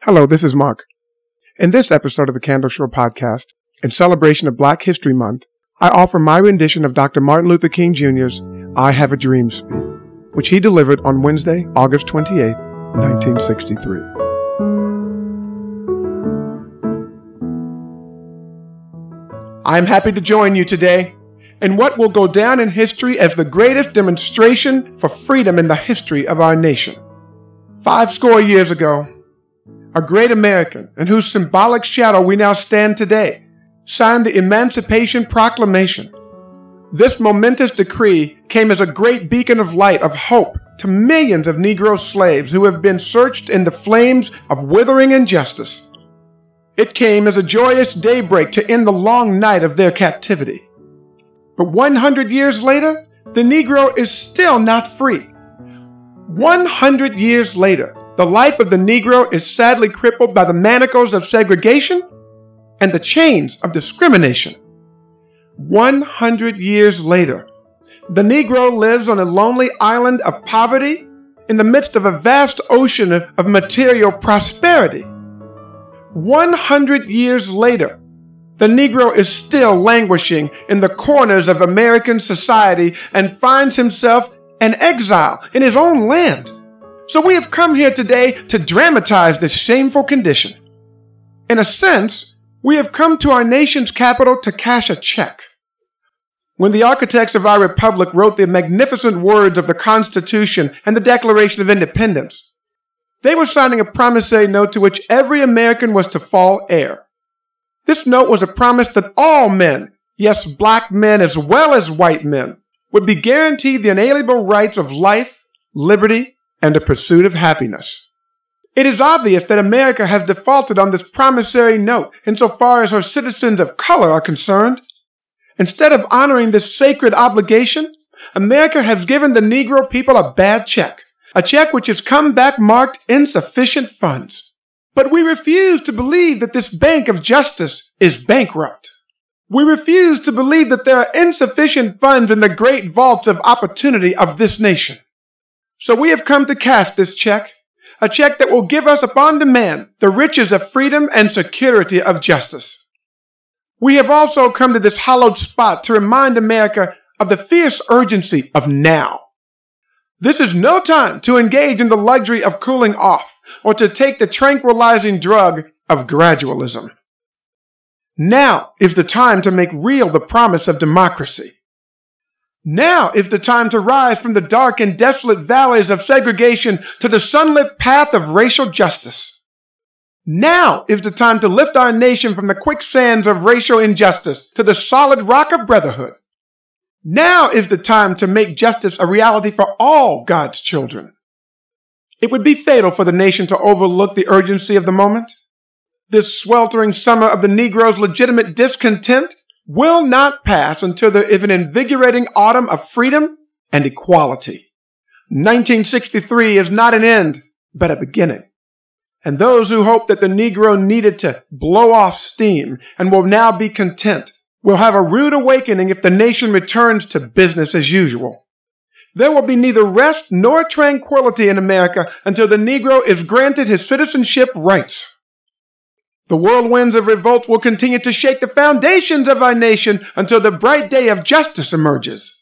Hello, this is Mark. In this episode of the Candle Shore podcast, in celebration of Black History Month, I offer my rendition of Dr. Martin Luther King Jr.'s I Have a Dream speech, which he delivered on Wednesday, August 28, 1963. I am happy to join you today in what will go down in history as the greatest demonstration for freedom in the history of our nation. 50 years ago, a great American, in whose symbolic shadow we now stand today, signed the Emancipation Proclamation. This momentous decree came as a great beacon of light of hope to millions of Negro slaves who have been searched in the flames of withering injustice. It came as a joyous daybreak to end the long night of their captivity. But 100 years later, the Negro is still not free. 100 years later, the life of the Negro is sadly crippled by the manacles of segregation and the chains of discrimination. 100 years later, the Negro lives on a lonely island of poverty in the midst of a vast ocean of material prosperity. 100 years later, the Negro is still languishing in the corners of American society and finds himself an exile in his own land. So we have come here today to dramatize this shameful condition. In a sense, we have come to our nation's capital to cash a check. When the architects of our republic wrote the magnificent words of the Constitution and the Declaration of Independence, they were signing a promissory note to which every American was to fall heir. This note was a promise that all men, yes, black men as well as white men, would be guaranteed the inalienable rights of life, liberty, and the pursuit of happiness. It is obvious that America has defaulted on this promissory note insofar as her citizens of color are concerned. Instead of honoring this sacred obligation, America has given the Negro people a bad check, a check which has come back marked insufficient funds. But we refuse to believe that this bank of justice is bankrupt. We refuse to believe that there are insufficient funds in the great vaults of opportunity of this nation. So we have come to cash this check, a check that will give us upon demand the riches of freedom and security of justice. We have also come to this hallowed spot to remind America of the fierce urgency of now. This is no time to engage in the luxury of cooling off or to take the tranquilizing drug of gradualism. Now is the time to make real the promise of democracy. Now is the time to rise from the dark and desolate valleys of segregation to the sunlit path of racial justice. Now is the time to lift our nation from the quicksands of racial injustice to the solid rock of brotherhood. Now is the time to make justice a reality for all God's children. It would be fatal for the nation to overlook the urgency of the moment. This sweltering summer of the Negro's legitimate discontent will not pass until there is an invigorating autumn of freedom and equality. 1963 is not an end, but a beginning. And those who hope that the Negro needed to blow off steam and will now be content will have a rude awakening if the nation returns to business as usual. There will be neither rest nor tranquility in America until the Negro is granted his citizenship rights. The whirlwinds of revolt will continue to shake the foundations of our nation until the bright day of justice emerges.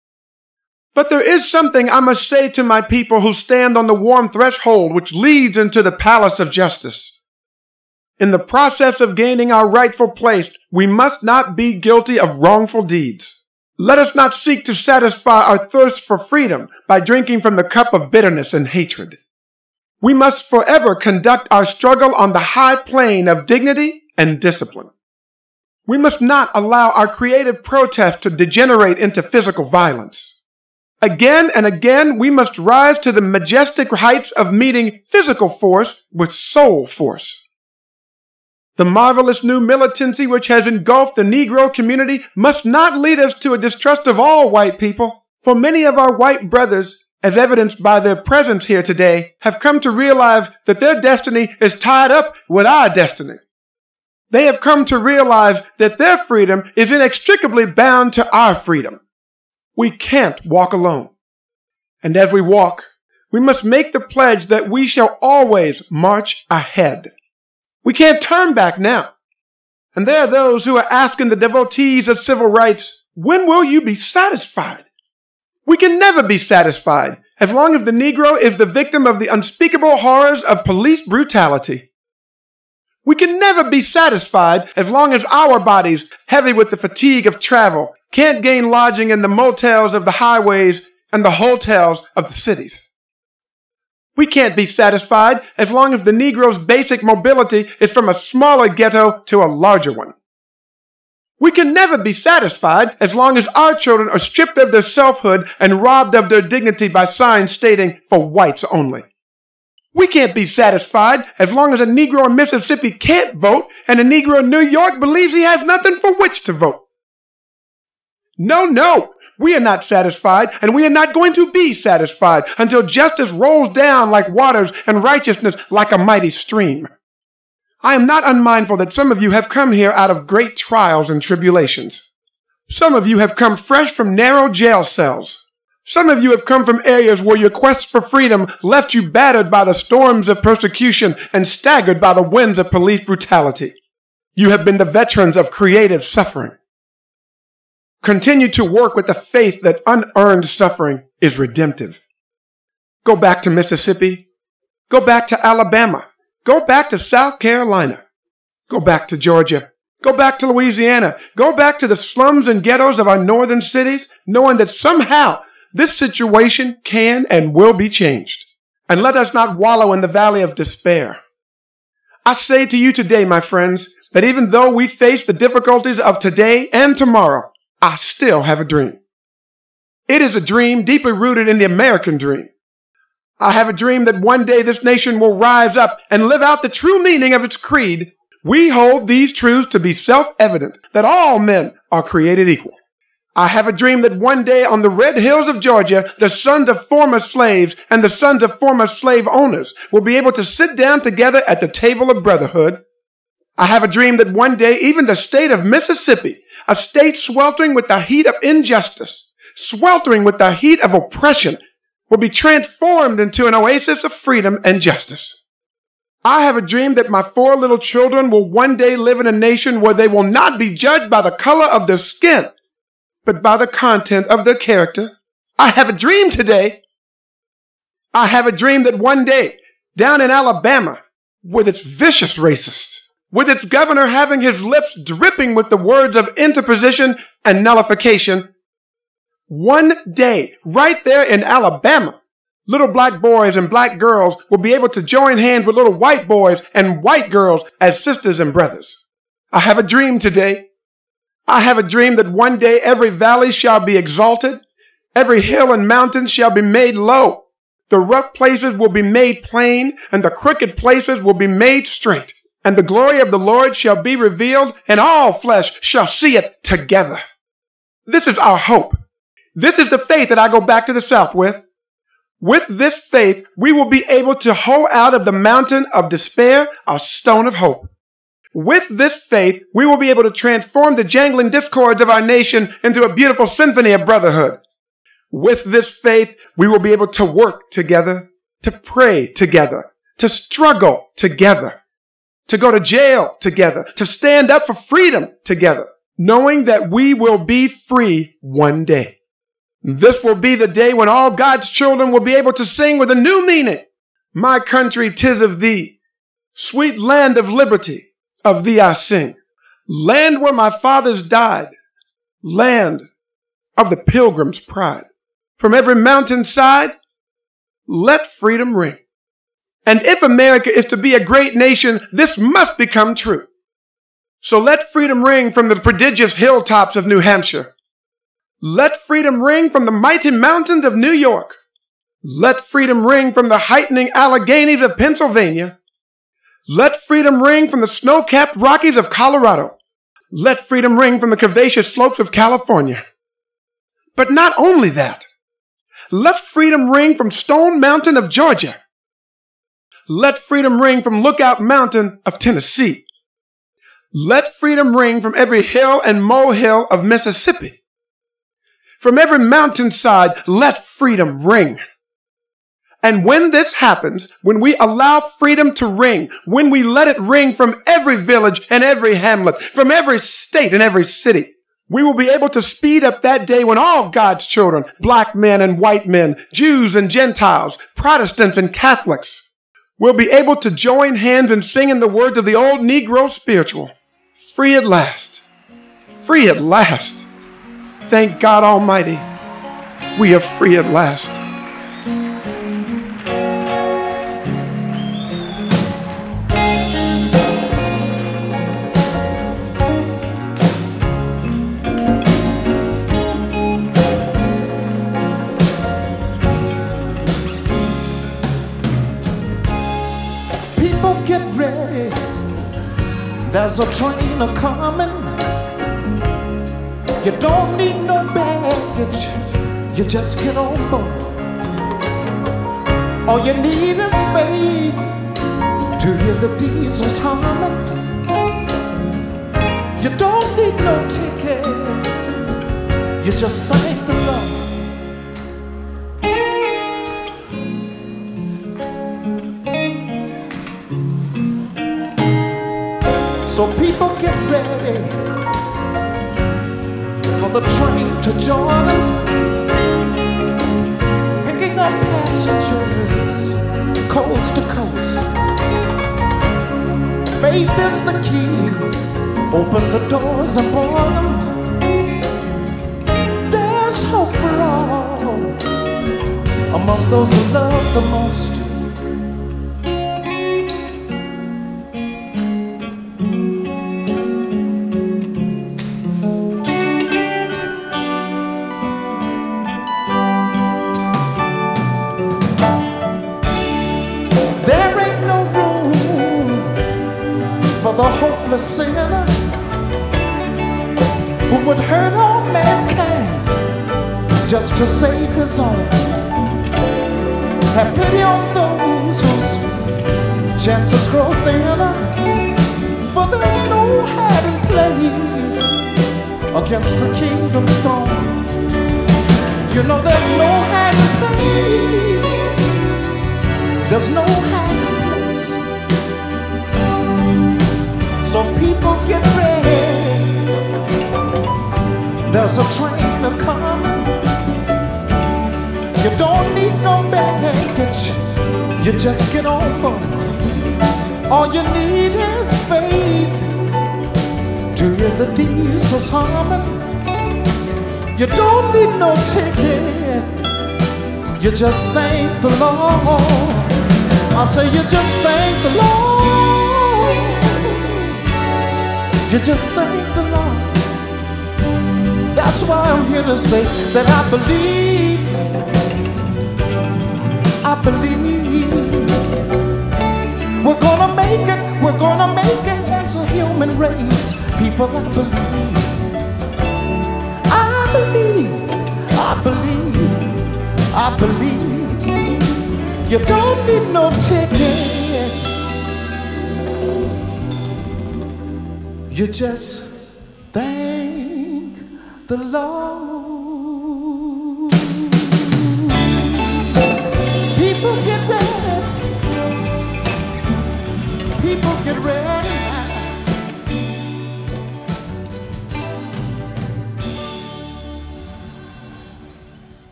But there is something I must say to my people who stand on the warm threshold which leads into the palace of justice. In the process of gaining our rightful place, we must not be guilty of wrongful deeds. Let us not seek to satisfy our thirst for freedom by drinking from the cup of bitterness and hatred. We must forever conduct our struggle on the high plane of dignity and discipline. We must not allow our creative protest to degenerate into physical violence. Again and again, we must rise to the majestic heights of meeting physical force with soul force. The marvelous new militancy which has engulfed the Negro community must not lead us to a distrust of all white people, for many of our white brothers, as evidenced by their presence here today, have come to realize that their destiny is tied up with our destiny. They have come to realize that their freedom is inextricably bound to our freedom. We can't walk alone. And as we walk, we must make the pledge that we shall always march ahead. We can't turn back now. And there are those who are asking the devotees of civil rights, when will you be satisfied? We can never be satisfied as long as the Negro is the victim of the unspeakable horrors of police brutality. We can never be satisfied as long as our bodies, heavy with the fatigue of travel, can't gain lodging in the motels of the highways and the hotels of the cities. We can't be satisfied as long as the Negro's basic mobility is from a smaller ghetto to a larger one. We can never be satisfied as long as our children are stripped of their selfhood and robbed of their dignity by signs stating for whites only. We can't be satisfied as long as a Negro in Mississippi can't vote and a Negro in New York believes he has nothing for which to vote. No, we are not satisfied, and we are not going to be satisfied until justice rolls down like waters and righteousness like a mighty stream. I am not unmindful that some of you have come here out of great trials and tribulations. Some of you have come fresh from narrow jail cells. Some of you have come from areas where your quest for freedom left you battered by the storms of persecution and staggered by the winds of police brutality. You have been the veterans of creative suffering. Continue to work with the faith that unearned suffering is redemptive. Go back to Mississippi. Go back to Alabama. Go back to South Carolina. Go back to Georgia. Go back to Louisiana. Go back to the slums and ghettos of our northern cities, knowing that somehow this situation can and will be changed. And let us not wallow in the valley of despair. I say to you today, my friends, that even though we face the difficulties of today and tomorrow, I still have a dream. It is a dream deeply rooted in the American dream. I have a dream that one day this nation will rise up and live out the true meaning of its creed. We hold these truths to be self-evident, that all men are created equal. I have a dream that one day on the red hills of Georgia, the sons of former slaves and the sons of former slave owners will be able to sit down together at the table of brotherhood. I have a dream that one day even the state of Mississippi, a state sweltering with the heat of injustice, sweltering with the heat of oppression, will be transformed into an oasis of freedom and justice. I have a dream that my 4 little children will one day live in a nation where they will not be judged by the color of their skin, but by the content of their character. I have a dream today. I have a dream that one day, down in Alabama, with its vicious racists, with its governor having his lips dripping with the words of interposition and nullification, one day, right there in Alabama, little black boys and black girls will be able to join hands with little white boys and white girls as sisters and brothers. I have a dream today. I have a dream that one day every valley shall be exalted, every hill and mountain shall be made low, the rough places will be made plain, and the crooked places will be made straight, and the glory of the Lord shall be revealed, and all flesh shall see it together. This is our hope. This is the faith that I go back to the South with. With this faith, we will be able to hoe out of the mountain of despair a stone of hope. With this faith, we will be able to transform the jangling discords of our nation into a beautiful symphony of brotherhood. With this faith, we will be able to work together, to pray together, to struggle together, to go to jail together, to stand up for freedom together, knowing that we will be free one day. This will be the day when all God's children will be able to sing with a new meaning. My country, 'tis of thee. Sweet land of liberty, of thee I sing. Land where my fathers died. Land of the pilgrim's pride. From every mountainside, let freedom ring. And if America is to be a great nation, this must become true. So let freedom ring from the prodigious hilltops of New Hampshire. Let freedom ring from the mighty mountains of New York. Let freedom ring from the heightening Alleghenies of Pennsylvania. Let freedom ring from the snow-capped Rockies of Colorado. Let freedom ring from the curvaceous slopes of California. But not only that, let freedom ring from Stone Mountain of Georgia. Let freedom ring from Lookout Mountain of Tennessee. Let freedom ring from every hill and molehill of Mississippi. From every mountainside, let freedom ring. And when this happens, when we allow freedom to ring, when we let it ring from every village and every hamlet, from every state and every city, we will be able to speed up that day when all God's children, black men and white men, Jews and Gentiles, Protestants and Catholics, will be able to join hands and sing in the words of the old Negro spiritual, free at last, free at last. Thank God Almighty, we are free at last. Get ready, there's a train a-coming. You don't need no baggage, you just get on board. All you need is faith to hear the diesels humming. You don't need no ticket, you just thank the Lord. So people get ready for the train to join them, picking up passengers coast to coast. Faith is the key, open the doors and board them. There's hope for all among those who love the most. The hopeless sinner who would hurt all mankind just to save his own. Have pity on those whose chances grow thinner, for there's no hiding place against the kingdom's throne. You know there's no hiding place, there's no hiding. So people get ready, there's a train a-coming. You don't need no baggage, you just get on board. All you need is faith to hear the diesels humming. You don't need no ticket, you just thank the Lord. I say you just thank the Lord. You just thank the Lord. That's why I'm here to say that I believe we're gonna make it as a human race. People, I believe you don't need no ticket. You just thank the Lord.